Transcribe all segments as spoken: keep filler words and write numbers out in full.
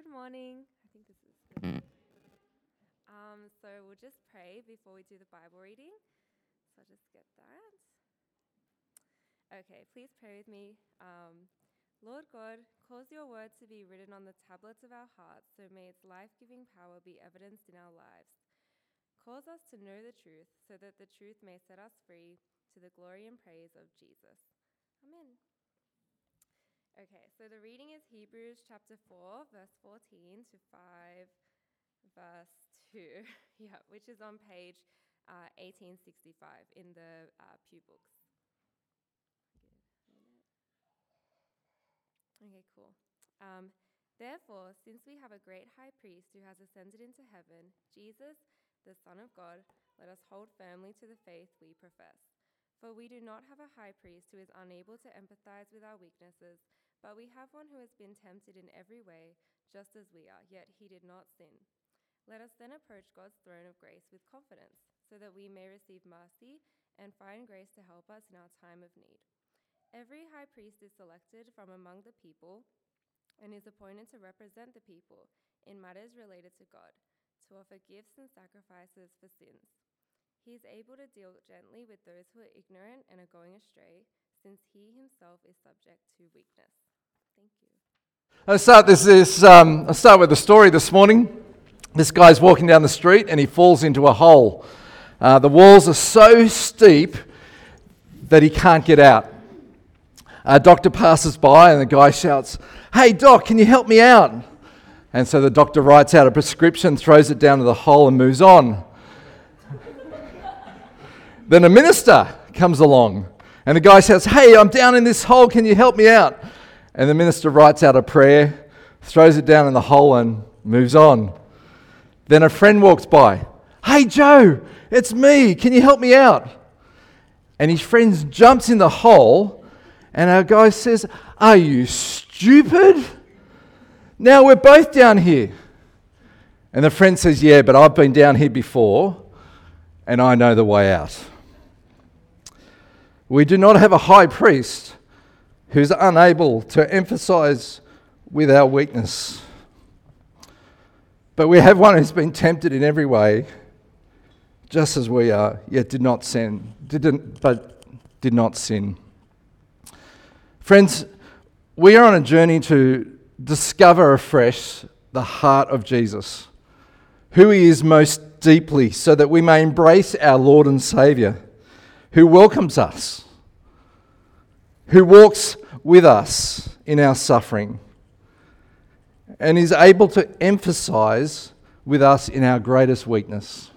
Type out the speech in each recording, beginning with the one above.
Good morning. I think this is good. Um, so we'll just pray before we do the Bible reading. So I'll just get that. Okay, please pray with me. Um, Lord God, cause your word to be written on the tablets of our hearts, so may its life-giving power be evidenced in our lives. Cause us to know the truth, so that the truth may set us free to the glory and praise of Jesus. Amen. Okay, so the reading is Hebrews chapter four, verse fourteen to five, verse two, yeah, which is on page uh, eighteen sixty-five in the uh, Pew Books. Okay, cool. Um, Therefore, since we have a great high priest who has ascended into heaven, Jesus, the Son of God, let us hold firmly to the faith we profess. For we do not have a high priest who is unable to empathize with our weaknesses, but we have one who has been tempted in every way, just as we are, yet he did not sin. Let us then approach God's throne of grace with confidence, so that we may receive mercy and find grace to help us in our time of need. Every high priest is selected from among the people and is appointed to represent the people in matters related to God, to offer gifts and sacrifices for sins. He is able to deal gently with those who are ignorant and are going astray, since he himself is subject to weakness. Thank you. I'll start this. this um, I'll start with the story this morning. This guy's walking down the street and he falls into a hole. Uh, the walls are so steep that he can't get out. A doctor passes by and the guy shouts, "Hey doc, can you help me out?" And so the doctor writes out a prescription, throws it down to the hole and moves on. Then a minister comes along and the guy shouts, "Hey, I'm down in this hole, can you help me out?" And the minister writes out a prayer, throws it down in the hole and moves on. Then a friend walks by. "Hey Joe, it's me, can you help me out?" And his friend jumps in the hole and our guy says, "Are you stupid? Now we're both down here." And the friend says, "Yeah, but I've been down here before and I know the way out." We do not have a high priest who's unable to emphasize with our weakness. But we have one who's been tempted in every way, just as we are, yet did not sin, didn't, but did not sin. Friends, we are on a journey to discover afresh the heart of Jesus, who he is most deeply, so that we may embrace our Lord and Saviour, who welcomes us, who walks with us in our suffering, and is able to emphasize with us in our greatest weakness.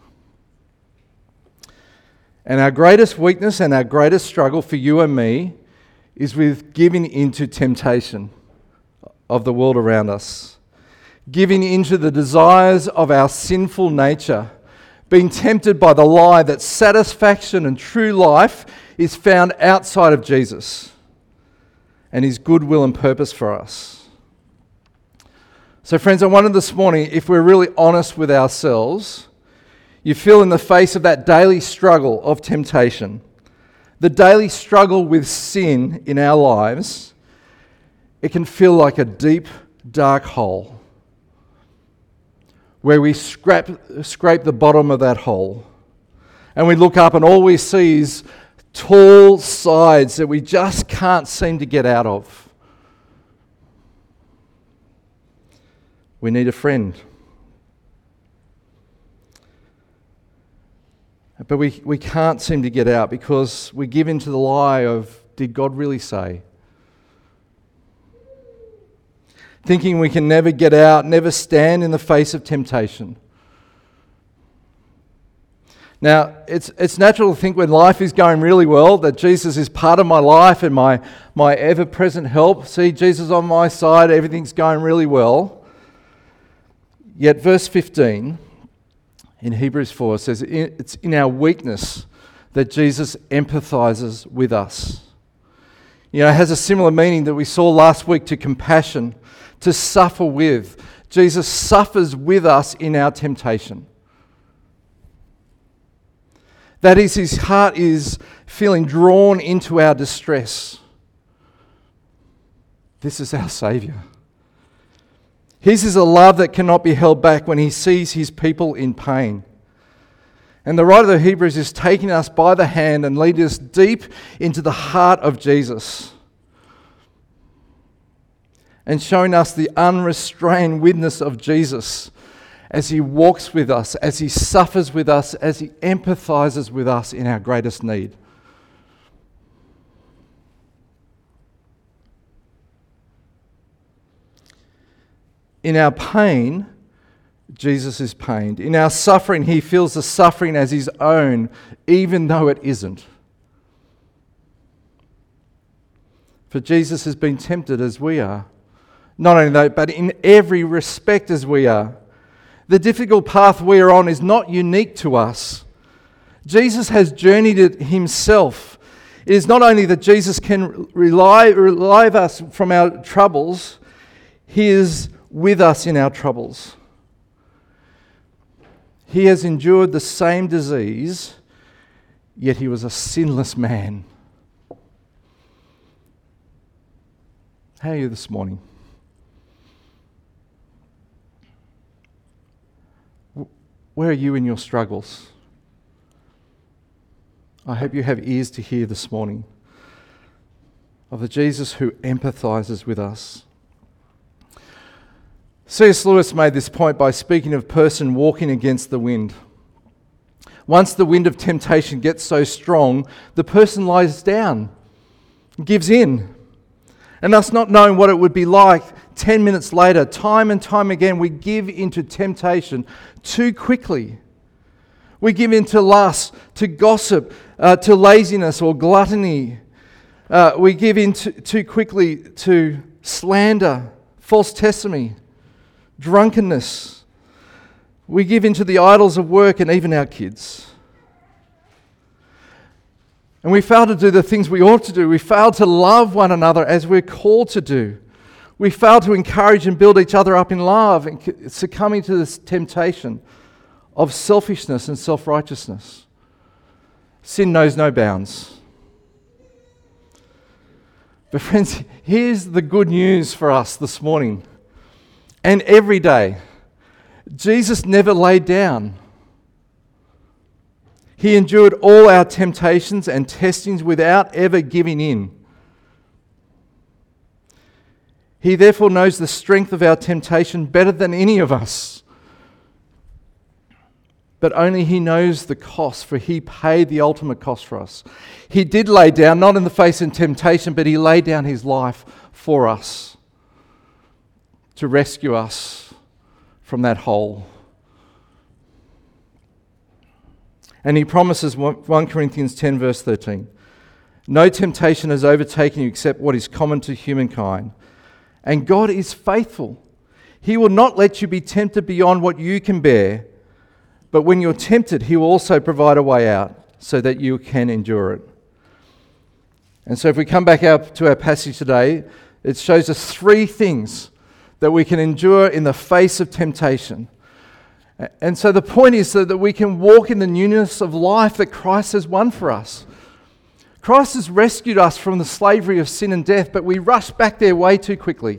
And our greatest weakness and our greatest struggle for you and me is with giving into temptation of the world around us, giving into the desires of our sinful nature, being tempted by the lie that satisfaction and true life is found outside of Jesus and his goodwill and purpose for us. So friends, I wonder this morning, if we're really honest with ourselves, you feel in the face of that daily struggle of temptation, the daily struggle with sin in our lives, it can feel like a deep, dark hole where we scrape, scrape the bottom of that hole and we look up and all we see is tall sides that we just can't seem to get out of. We need a friend. But we, we can't seem to get out because we give into the lie of, did God really say? Thinking we can never get out, never stand in the face of temptation. Now, it's it's natural to think when life is going really well that Jesus is part of my life and my, my ever-present help. See, Jesus on my side, everything's going really well. Yet verse fifteen in Hebrews four says it's in our weakness that Jesus empathizes with us. You know, it has a similar meaning that we saw last week to compassion, to suffer with. Jesus suffers with us in our temptation. That is, his heart is feeling drawn into our distress. This is our Saviour. His is a love that cannot be held back when he sees his people in pain. And the writer of Hebrews is taking us by the hand and leading us deep into the heart of Jesus and showing us the unrestrained witness of Jesus as he walks with us, as he suffers with us, as he empathizes with us in our greatest need. In our pain, Jesus is pained. In our suffering, he feels the suffering as his own, even though it isn't. For Jesus has been tempted as we are. Not only that, but in every respect as we are. The difficult path we are on is not unique to us. Jesus has journeyed it himself. It is not only that Jesus can relieve, relieve us from our troubles, he is with us in our troubles. He has endured the same disease, yet he was a sinless man. How are you this morning? Where are you in your struggles? I hope you have ears to hear this morning of the Jesus who empathizes with us. C S Lewis made this point by speaking of a person walking against the wind. Once the wind of temptation gets so strong, the person lies down, gives in. And us not knowing what it would be like ten minutes later, time and time again, we give into temptation too quickly. We give in to lust, to gossip, uh, to laziness or gluttony. Uh, we give in to, too quickly to slander, false testimony, drunkenness. We give into the idols of work and even our kids. And we fail to do the things we ought to do. We fail to love one another as we're called to do. We fail to encourage and build each other up in love and succumbing to this temptation of selfishness and self-righteousness. Sin knows no bounds. But friends, here's the good news for us this morning and every day. Jesus never laid down. He endured all our temptations and testings without ever giving in. He therefore knows the strength of our temptation better than any of us. But only he knows the cost, for he paid the ultimate cost for us. He did lay down, not in the face of temptation, but he laid down his life for us to rescue us from that hole. And he promises, First Corinthians ten verse thirteen, no temptation has overtaken you except what is common to humankind. And God is faithful. He will not let you be tempted beyond what you can bear. But when you're tempted, he will also provide a way out so that you can endure it. And so if we come back up to our passage today, it shows us three things that we can endure in the face of temptation. And so the point is that we can walk in the newness of life that Christ has won for us. Christ has rescued us from the slavery of sin and death, but we rush back there way too quickly.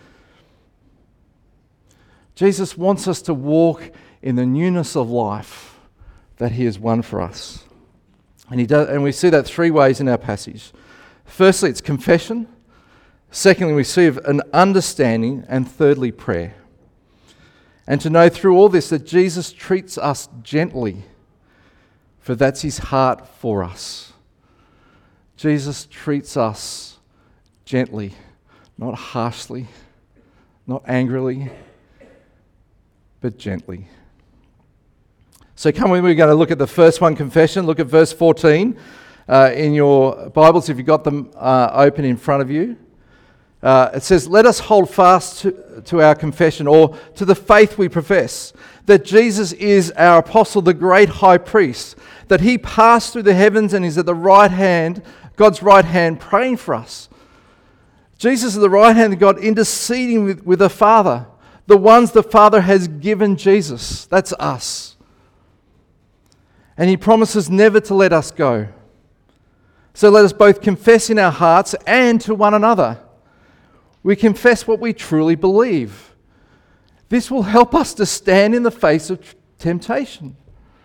Jesus wants us to walk in the newness of life that he has won for us. And he does, and we see that three ways in our passage. Firstly, it's confession. Secondly, we see an understanding. And thirdly, prayer. And to know through all this that Jesus treats us gently, for that's his heart for us. Jesus treats us gently, not harshly, not angrily, but gently. So come with me, we're going to look at the first one, confession. Look at verse fourteen uh, in your Bibles, if you've got them uh, open in front of you. Uh, it says, let us hold fast to, to our confession, or to the faith we profess, that Jesus is our apostle, the great high priest, that he passed through the heavens and is at the right hand, God's right hand, praying for us. Jesus is the right hand of God, interceding with, with the Father, the ones the Father has given Jesus. That's us. And he promises never to let us go. So let us both confess in our hearts and to one another. We confess what we truly believe. This will help us to stand in the face of temptation.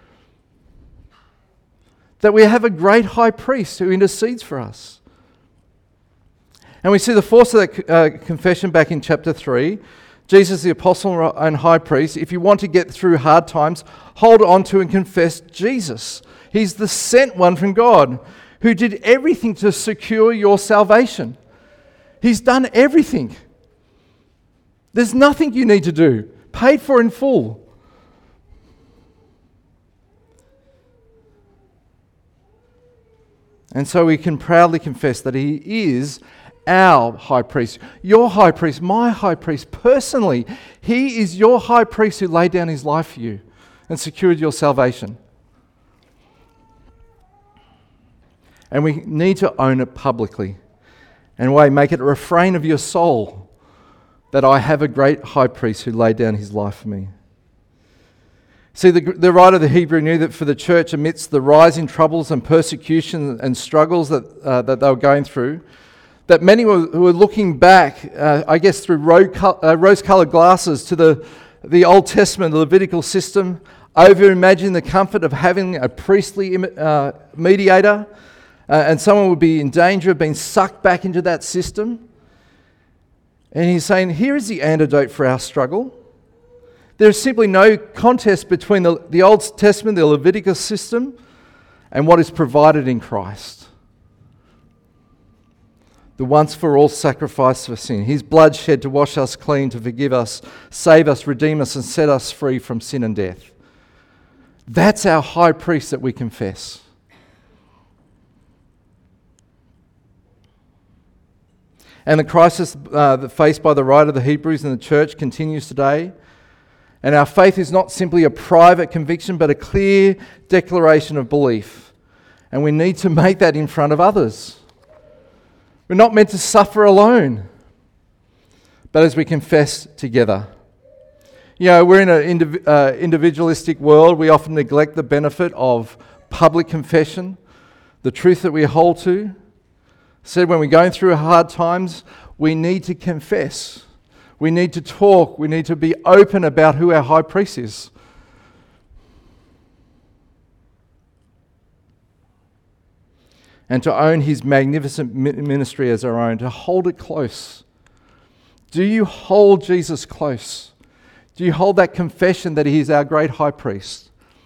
That we have a great high priest who intercedes for us. And we see the force of that uh, confession back in chapter three. Jesus, the apostle and high priest, if you want to get through hard times, hold on to and confess Jesus. He's the sent one from God who did everything to secure your salvation. He's done everything. There's nothing you need to do. Paid for in full. And so we can proudly confess that He is our high priest, your high priest, my high priest, personally. He is your high priest who laid down His life for you and secured your salvation. And we need to own it publicly. And way, make it a refrain of your soul that I have a great high priest who laid down his life for me. See, the, the writer of the Hebrew knew that for the church, amidst the rising troubles and persecution and struggles that, uh, that they were going through, that many were, who were looking back, uh, I guess through rose-coloured glasses to the, the Old Testament, the Levitical system, over-imagining the comfort of having a priestly uh, mediator, uh, and someone would be in danger of being sucked back into that system. And he's saying, here is the antidote for our struggle. There's simply no contest between the, the Old Testament, the Levitical system, and what is provided in Christ. The once-for-all sacrifice for sin. His blood shed to wash us clean, to forgive us, save us, redeem us, and set us free from sin and death. That's our high priest that we confess. And the crisis uh, faced by the writer of the Hebrews and the church continues today. And our faith is not simply a private conviction, but a clear declaration of belief. And we need to make that in front of others. We're not meant to suffer alone, but as we confess together. You know, we're in an indiv- uh, individualistic world. We often neglect the benefit of public confession, the truth that we hold to. Said when we're going through hard times, we need to confess. We need to talk. We need to be open about who our high priest is. And to own his magnificent ministry as our own, to hold it close. Do you hold Jesus close? Do you hold that confession that he is our great high priest?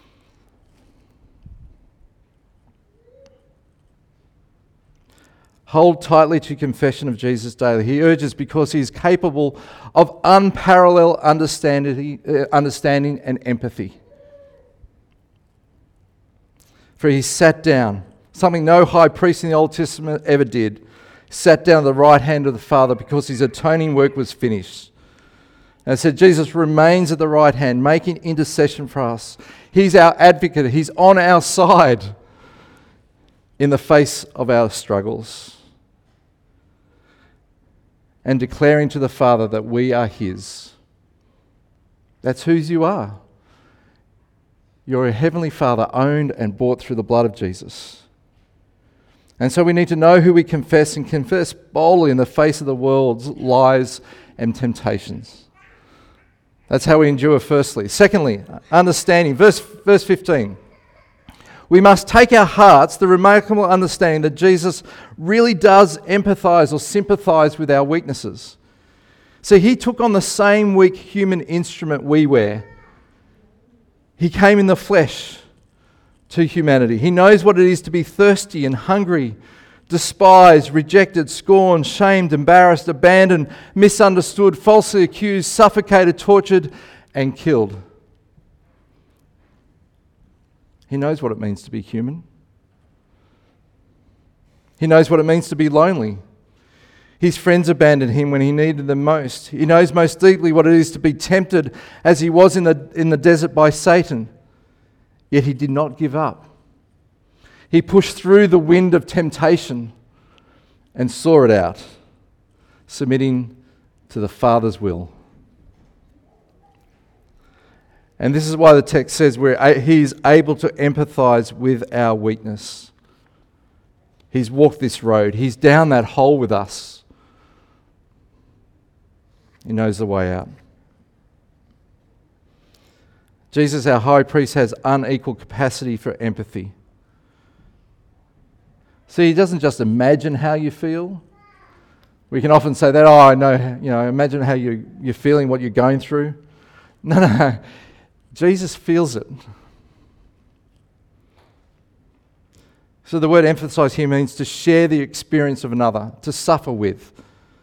Hold tightly to confession of Jesus daily. He urges because he is capable of unparalleled understanding, uh, understanding and empathy. For he sat down, something no high priest in the Old Testament ever did, sat down at the right hand of the Father because his atoning work was finished. And it said Jesus remains at the right hand, making intercession for us. He's our advocate. He's on our side in the face of our struggles. And declaring to the Father that we are his. That's whose you are. You're a heavenly Father, owned and bought through the blood of Jesus. And so we need to know who we confess and confess boldly in the face of the world's lies and temptations. That's how we endure, firstly. Secondly, understanding. Verse, verse fifteen. We must take our hearts the remarkable understanding that Jesus really does empathize or sympathize with our weaknesses. See, he took on the same weak human instrument we wear. He came in the flesh to humanity. He knows what it is to be thirsty and hungry, despised, rejected, scorned, shamed, embarrassed, abandoned, misunderstood, falsely accused, suffocated, tortured, and killed. He knows what it means to be human. He knows what it means to be lonely. His friends abandoned him when he needed them most. He knows most deeply what it is to be tempted as he was in the, in the desert by Satan. Yet he did not give up. He pushed through the wind of temptation and saw it out, submitting to the Father's will. And this is why the text says we're, he's able to empathize with our weakness. He's walked this road. He's down that hole with us. He knows the way out. Jesus, our high priest, has unequal capacity for empathy. See, he doesn't just imagine how you feel. We can often say that, oh, I know, you know, imagine how you, you're feeling, what you're going through. No, no, Jesus feels it. So the word emphasize here means to share the experience of another, to suffer with,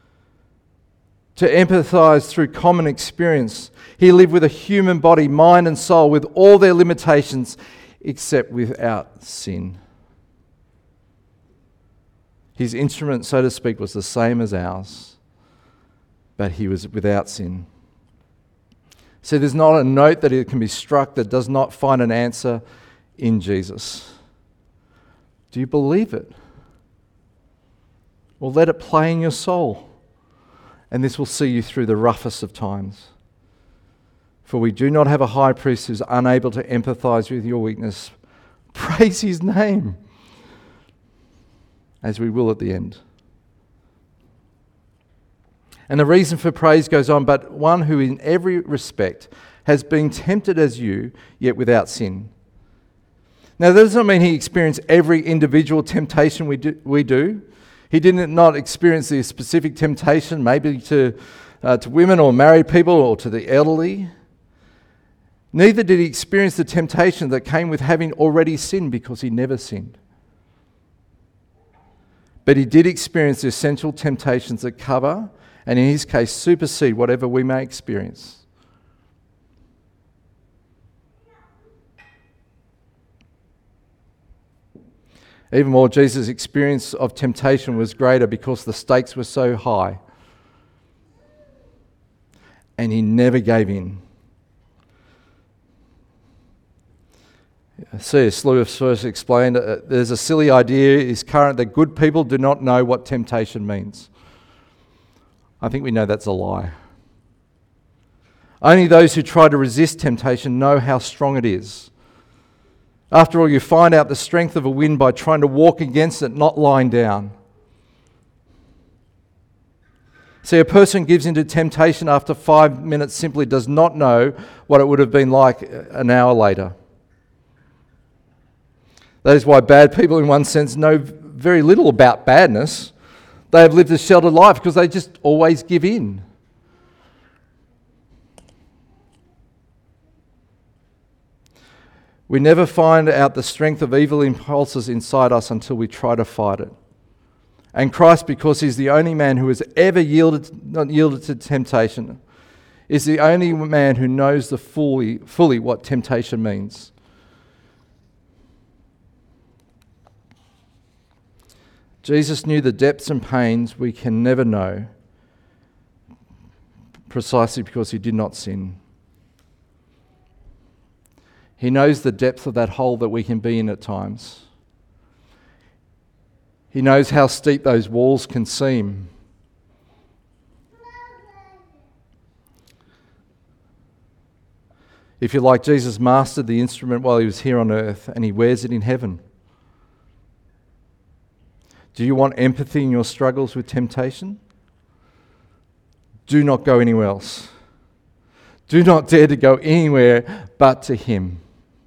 to empathize through common experience. He lived with a human body, mind and soul, with all their limitations, except without sin. His instrument, so to speak, was the same as ours, but he was without sin. So there's not a note that it can be struck that does not find an answer in Jesus. Do you believe it? Well, let it play in your soul, and this will see you through the roughest of times. For we do not have a high priest who's unable to empathize with your weakness. Praise his name, as we will at the end. And the reason for praise goes on, but one who in every respect has been tempted as you, yet without sin. Now, that does not mean he experienced every individual temptation we do. We do. He did not experience the specific temptation, maybe to, uh, to women or married people or to the elderly. Neither did he experience the temptation that came with having already sinned, because he never sinned. But he did experience the essential temptations that cover, and in his case, supersede whatever we may experience. Even more, Jesus' experience of temptation was greater because the stakes were so high. And he never gave in. C S Lewis first explained, uh, there's a silly idea is current that good people do not know what temptation means. I think we know that's a lie. Only those who try to resist temptation know how strong it is. After all, you find out the strength of a wind by trying to walk against it, not lying down. See, a person gives into temptation after five minutes simply does not know what it would have been like an hour later. That is why bad people, in one sense, know very little about badness. They have lived a sheltered life because they just always give in. We never find out the strength of evil impulses inside us until we try to fight it. And Christ, because he's the only man who has ever yielded, not yielded to temptation, is the only man who knows the fully, fully what temptation means. Jesus knew the depths and pains we can never know, precisely because he did not sin. He knows the depth of that hole that we can be in at times. He knows how steep those walls can seem. If you like, Jesus mastered the instrument while he was here on earth, and he wears it in heaven. Do you want empathy in your struggles with temptation? Do not go anywhere else. Do not dare to go anywhere but to him.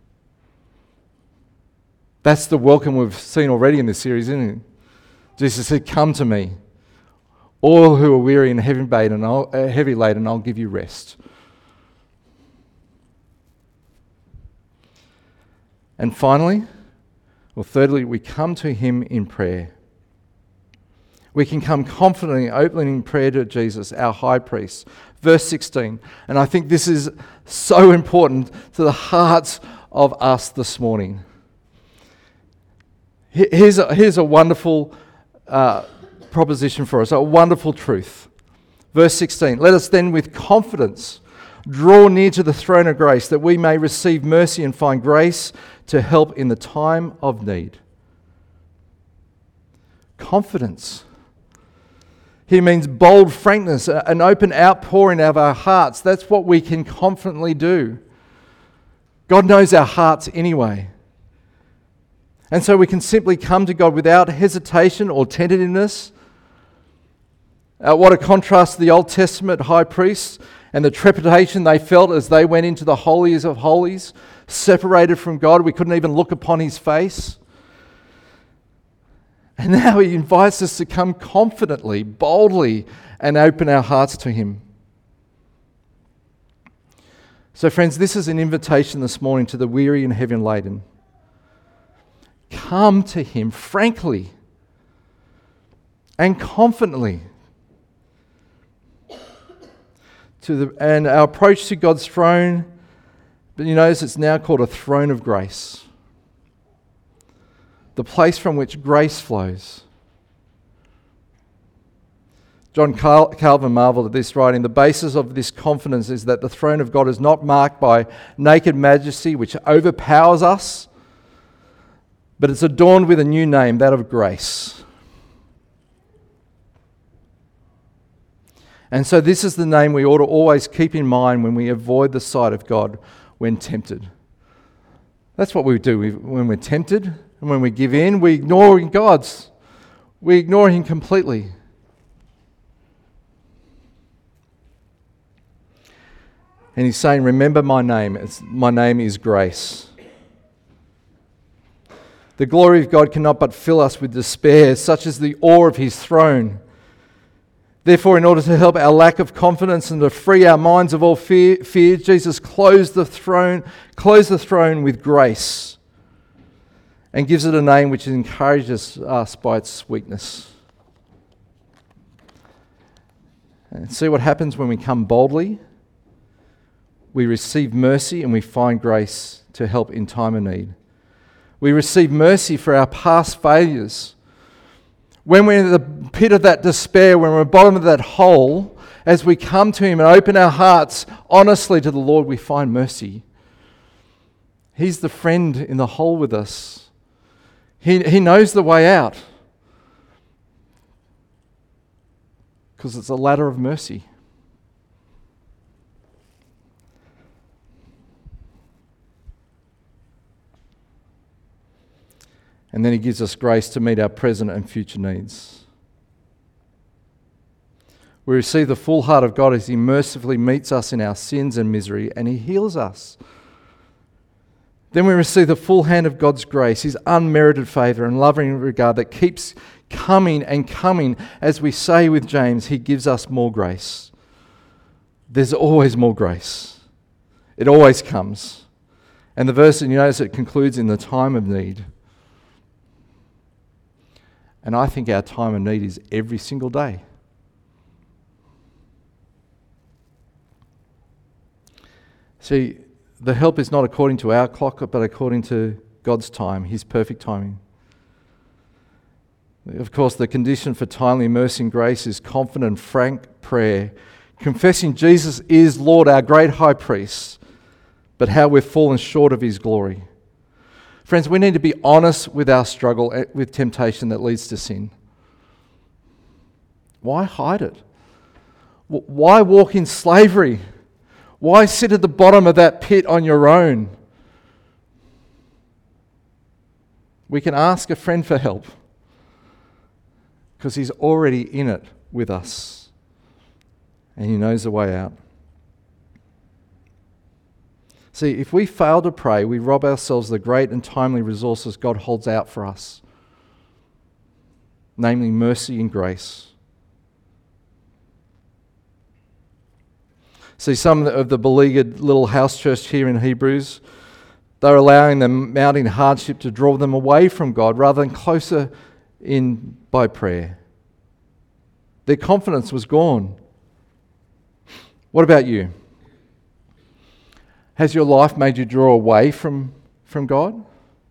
That's the welcome we've seen already in this series, isn't it? Jesus said, "Come to me, all who are weary and heavy laden, I'll, uh, heavy laden, I'll give you rest." And finally, or thirdly, we come to him in prayer. We can come confidently, openly in prayer to Jesus, our high priest. Verse sixteen, and I think this is so important to the hearts of us this morning. Here's a, here's a wonderful uh, proposition for us, a wonderful truth. Verse sixteen, let us then with confidence draw near to the throne of grace, that we may receive mercy and find grace to help in the time of need. Confidence. He means bold frankness, an open outpouring of our hearts. That's what we can confidently do. God knows our hearts anyway. And so we can simply come to God without hesitation or tentativeness. Uh, what a contrast to the Old Testament high priests and the trepidation they felt as they went into the holiest of holies, separated from God. We couldn't even look upon his face. And now he invites us to come confidently, boldly, and open our hearts to him. So friends, this is an invitation this morning to the weary and heavy laden. Come to him frankly and confidently. To the, and our approach to God's throne, but you notice it's now called a throne of grace. The place from which grace flows. John Cal- Calvin marveled at this, writing, "The basis of this confidence is that the throne of God is not marked by naked majesty which overpowers us, but it's adorned with a new name, that of grace." And so this is the name we ought to always keep in mind when we avoid the sight of God when tempted. That's what we do we, when we're tempted and when we give in. We ignore God's. We ignore him completely. And he's saying, remember my name. It's, my name is grace. The glory of God cannot but fill us with despair, such as the awe of his throne. Therefore, in order to help our lack of confidence and to free our minds of all fear, fear Jesus closed the throne, closed the throne with grace and gives it a name which encourages us by its sweetness. And see what happens when we come boldly. We receive mercy and we find grace to help in time of need. We receive mercy for our past failures. When we're in the pit of that despair, when we're at the bottom of that hole, as we come to him and open our hearts honestly to the Lord, we find mercy. He's the friend in the hole with us. He, he knows the way out. Because it's a ladder of mercy. And then he gives us grace to meet our present and future needs. We receive the full heart of God as he mercifully meets us in our sins and misery, and he heals us. Then we receive the full hand of God's grace, his unmerited favour and loving regard that keeps coming and coming. As we say with James, he gives us more grace. There's always more grace. It always comes. And the verse, and you notice it concludes in the time of need. And I think our time of need is every single day. See, the help is not according to our clock, but according to God's time, his perfect timing. Of course, the condition for timely mercy and grace is confident and frank prayer, confessing Jesus is Lord, our great high priest, but how we've fallen short of his glory. Friends, we need to be honest with our struggle with temptation that leads to sin. Why hide it? Why walk in slavery? Why sit at the bottom of that pit on your own? We can ask a friend for help because he's already in it with us and he knows the way out. See, if we fail to pray, we rob ourselves of the great and timely resources God holds out for us, namely mercy and grace. See, some of the beleaguered little house church here in Hebrews, they're allowing the mounting hardship to draw them away from God rather than closer in by prayer. Their confidence was gone. What about you? Has your life made you draw away from, from God?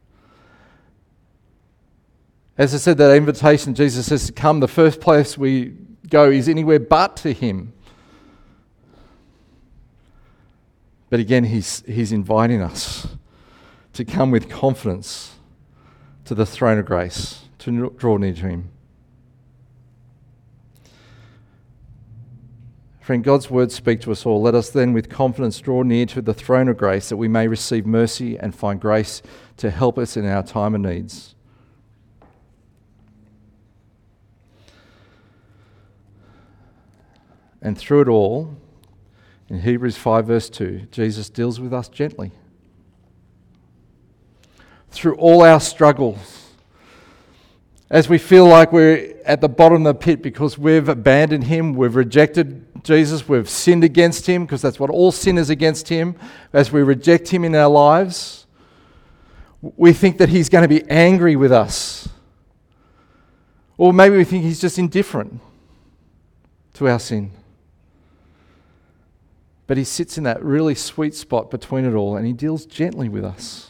As I said, that invitation Jesus says to come, the first place we go is anywhere but to him. But again, he's, he's inviting us to come with confidence to the throne of grace, to draw near to him. Friend, God's words speak to us all. Let us then with confidence draw near to the throne of grace that we may receive mercy and find grace to help us in our time of needs. And through it all, In Hebrews five verse two, Jesus deals with us gently. Through all our struggles, as we feel like we're at the bottom of the pit because we've abandoned him, we've rejected Jesus, we've sinned against him, because that's what all sin is, against him. As we reject him in our lives, we think that he's going to be angry with us. Or maybe we think he's just indifferent to our sin. But he sits in that really sweet spot between it all, and he deals gently with us.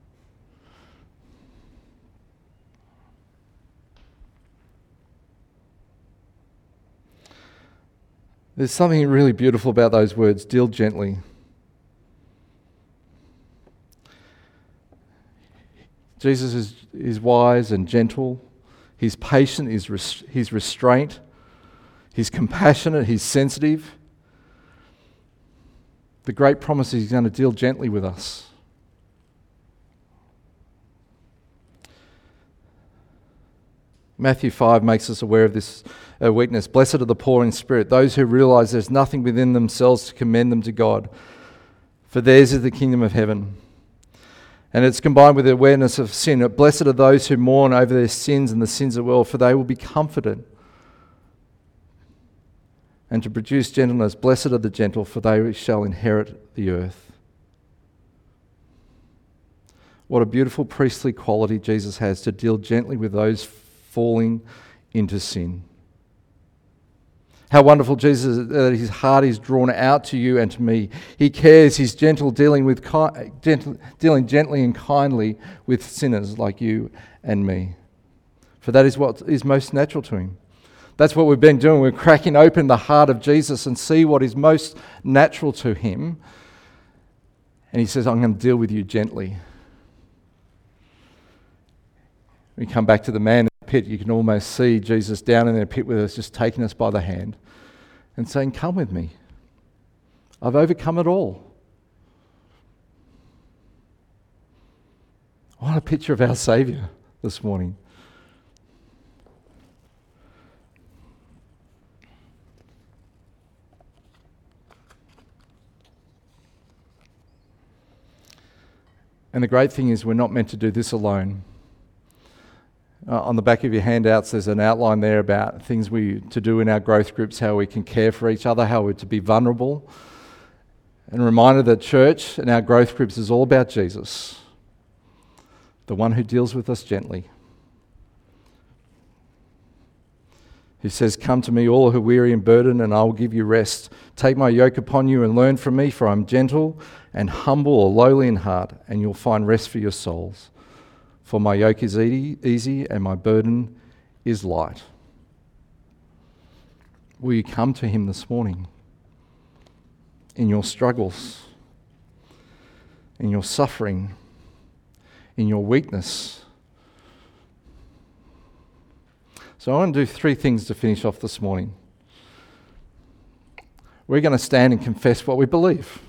There's something really beautiful about those words, deal gently. Jesus is, is wise and gentle. He's patient, he's, res- he's restraint. He's compassionate, he's sensitive. The great promise is he's going to deal gently with us. Matthew five makes us aware of this uh, weakness. Blessed are the poor in spirit, those who realize there's nothing within themselves to commend them to God, for theirs is the kingdom of heaven. And it's combined with the awareness of sin. Blessed are those who mourn over their sins and the sins of the world, for they will be comforted. And to produce gentleness, blessed are the gentle, for they shall inherit the earth. What a beautiful priestly quality Jesus has, to deal gently with those falling into sin. How wonderful Jesus is, that his heart is drawn out to you and to me. He cares, he's gentle, dealing with ki- gentle, dealing gently and kindly with sinners like you and me. For that is what is most natural to him. That's what we've been doing. We're cracking open the heart of Jesus and see what is most natural to him. And he says, I'm going to deal with you gently. We come back to the man in the pit. You can almost see Jesus down in the pit with us, just taking us by the hand and saying, come with me. I've overcome it all. What a picture of our Saviour this morning. And the great thing is, we're not meant to do this alone. Uh, on the back of your handouts, there's an outline there about things we to do in our growth groups, how we can care for each other, how we're to be vulnerable. And a reminder that church and our growth groups is all about Jesus, the one who deals with us gently. He says, come to me, all who are weary and burdened, and I will give you rest. Take my yoke upon you and learn from me, for I am gentle and humble or lowly in heart, and you'll find rest for your souls. For my yoke is easy and my burden is light. Will you come to him this morning in your struggles, in your suffering, in your weakness? So I want to do three things to finish off this morning. We're going to stand and confess what we believe.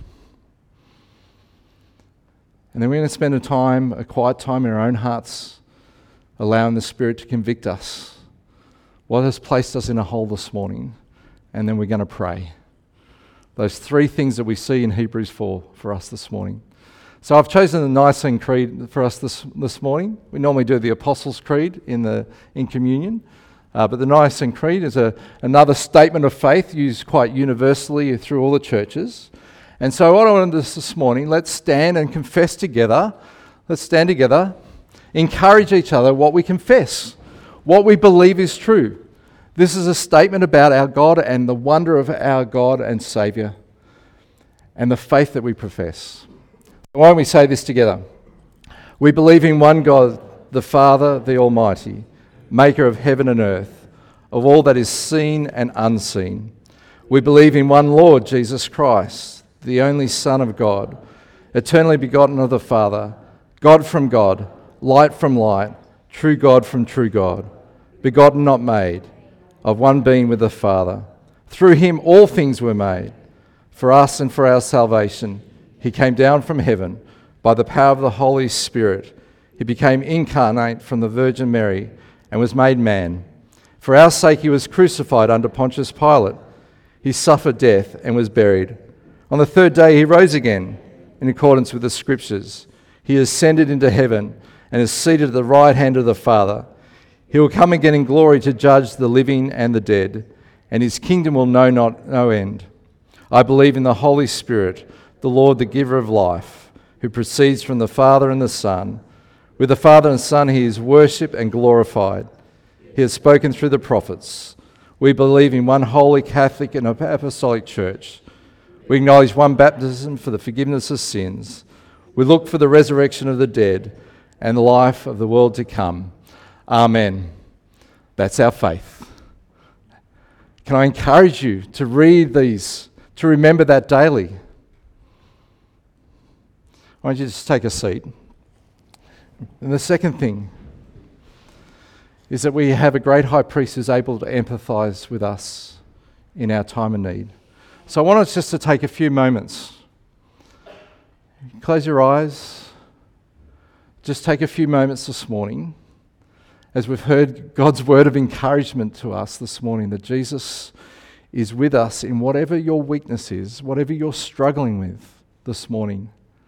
And then we're going to spend a time, a quiet time in our own hearts, allowing the Spirit to convict us. What has placed us in a hole this morning? And then we're going to pray. Those three things that we see in Hebrews four for us this morning. So I've chosen the Nicene Creed for us this, this morning. We normally do the Apostles' Creed in the in communion. Uh, but the Nicene Creed is a, another statement of faith used quite universally through all the churches. And so what I want to do this morning, let's stand and confess together. Let's stand together, encourage each other what we confess, what we believe is true. This is a statement about our God and the wonder of our God and Saviour and the faith that we profess. Why don't we say this together? We believe in one God, the Father, the Almighty, maker of heaven and earth, of all that is seen and unseen. We believe in one Lord, Jesus Christ, the only Son of God, eternally begotten of the Father, God from God, light from light, true God from true God, begotten not made, of one being with the Father. Through him all things were made. For us and for our salvation, he came down from heaven by the power of the Holy Spirit. He became incarnate from the Virgin Mary and was made man. For our sake he was crucified under Pontius Pilate. He suffered death and was buried. On the third day he rose again, in accordance with the Scriptures. He ascended into heaven and is seated at the right hand of the Father. He will come again in glory to judge the living and the dead, and his kingdom will know not no end. I believe in the Holy Spirit, the Lord, the giver of life, who proceeds from the Father and the Son. With the Father and Son he is worshipped and glorified. He has spoken through the prophets. We believe in one holy Catholic and apostolic church. We acknowledge one baptism for the forgiveness of sins. We look for the resurrection of the dead and the life of the world to come. Amen. That's our faith. Can I encourage you to read these, to remember that daily? Why don't you just take a seat? And the second thing is that we have a great high priest who's able to empathise with us in our time of need. So I want us just to take a few moments. Close your eyes. Just take a few moments this morning as we've heard God's word of encouragement to us this morning, that Jesus is with us in whatever your weakness is, whatever you're struggling with this morning.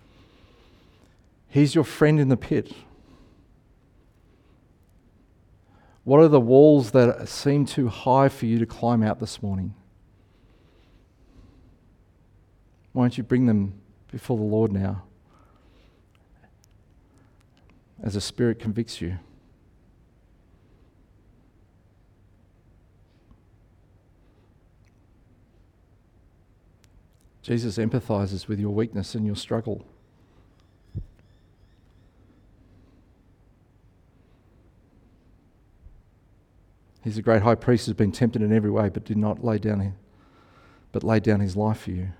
He's your friend in the pit. What are the walls that seem too high for you to climb out this morning? Why don't you bring them before the Lord now as the Spirit convicts you? Jesus empathizes with your weakness and your struggle. He's a great high priest who's been tempted in every way, but did not lay down, but laid down his life for you.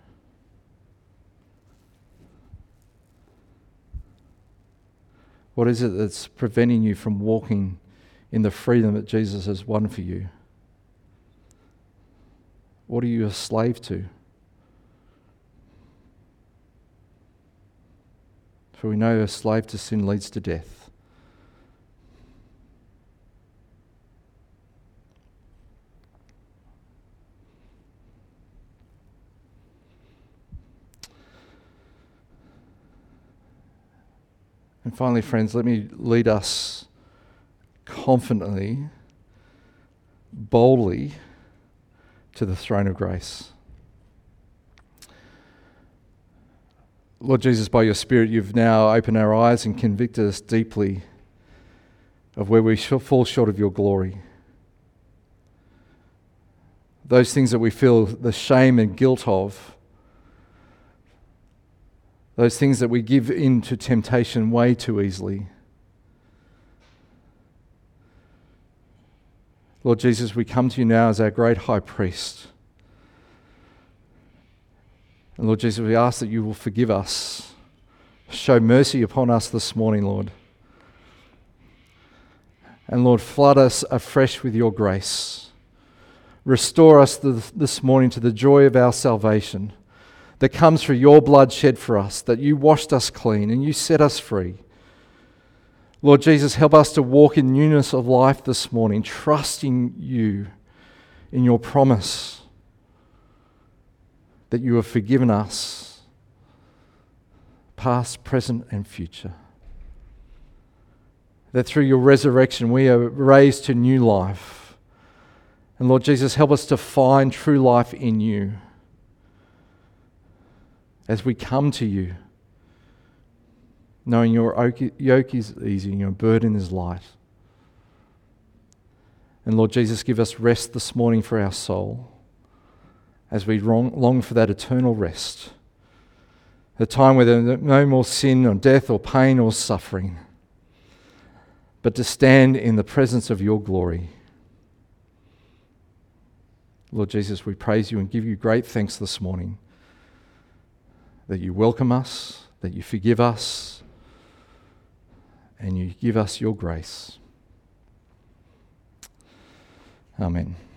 What is it that's preventing you from walking in the freedom that Jesus has won for you? What are you a slave to? For we know a slave to sin leads to death. And finally, friends, let me lead us confidently, boldly to the throne of grace. Lord Jesus, by your Spirit, you've now opened our eyes and convicted us deeply of where we fall short of your glory. Those things that we feel the shame and guilt of, those things that we give in to temptation way too easily. Lord Jesus, we come to you now as our great high priest. And Lord Jesus, we ask that you will forgive us. Show mercy upon us this morning, Lord. And Lord, flood us afresh with your grace. Restore us this morning to the joy of our salvation that comes through your blood shed for us, that you washed us clean and you set us free. Lord Jesus, help us to walk in newness of life this morning, trusting you in your promise that you have forgiven us, past, present, and future. That through your resurrection we are raised to new life. And Lord Jesus, help us to find true life in you as we come to you, knowing your yoke is easy and your burden is light. And Lord Jesus, give us rest this morning for our soul as we long for that eternal rest, the time where there is no more sin or death or pain or suffering, but to stand in the presence of your glory. Lord Jesus, we praise you and give you great thanks this morning that you welcome us, that you forgive us, and you give us your grace. Amen.